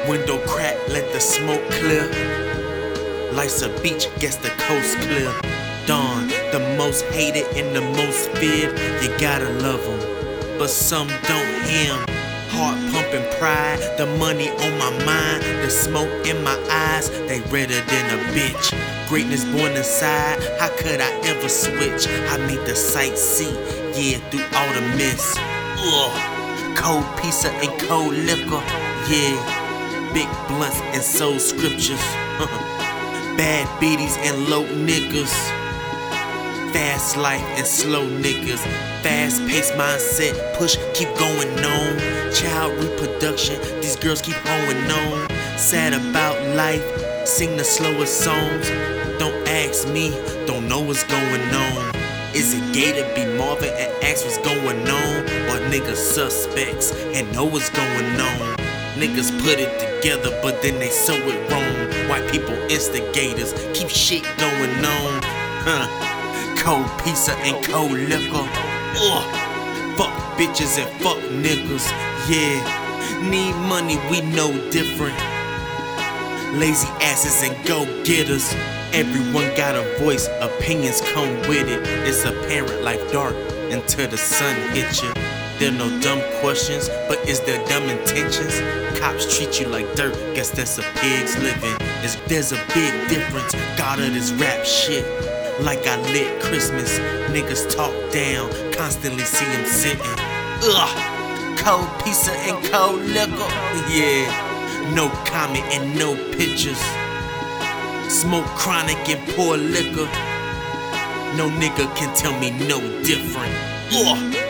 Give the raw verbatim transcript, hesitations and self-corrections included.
Window crack, let the smoke clear. Life's a beach, guess the coast clear. Dawn, the most hated and the most feared. You gotta love them, but some don't hear 'em. Heart pumping pride, the money on my mind, the smoke in my eyes, they redder than a bitch. Greatness born inside, how could I ever switch? I made the sight see, yeah, through all the mist. Ugh, cold pizza and cold liquor, yeah. Big blunts and soul scriptures. Bad biddies and low niggas. Fast life and slow niggas. Fast paced mindset, push, keep going on. Child reproduction, these girls keep hoeing on. Sad about life, sing the slowest songs. Don't ask me, don't know what's going on. Is it gay to be Marvin and ask what's going on? Or niggas suspects and know what's going on? Niggas put it together, but then they sew it wrong. White people instigators, keep shit going on. Huh. Cold pizza and cold liquor. Ugh. Fuck bitches and fuck niggas. Yeah. Need money, we know different. Lazy asses and go-getters. Everyone got a voice, opinions come with it. It's apparent life dark until the sun hits you. There no dumb questions, but is there dumb intentions? Cops treat you like dirt, guess that's a pig's living. Is there's a big difference, God of this rap shit. Like I lit Christmas, niggas talk down, constantly see him sitting. Ugh, cold pizza and cold liquor, yeah. No comment and no pictures. Smoke chronic and pour liquor. No nigga can tell me no different. Ugh.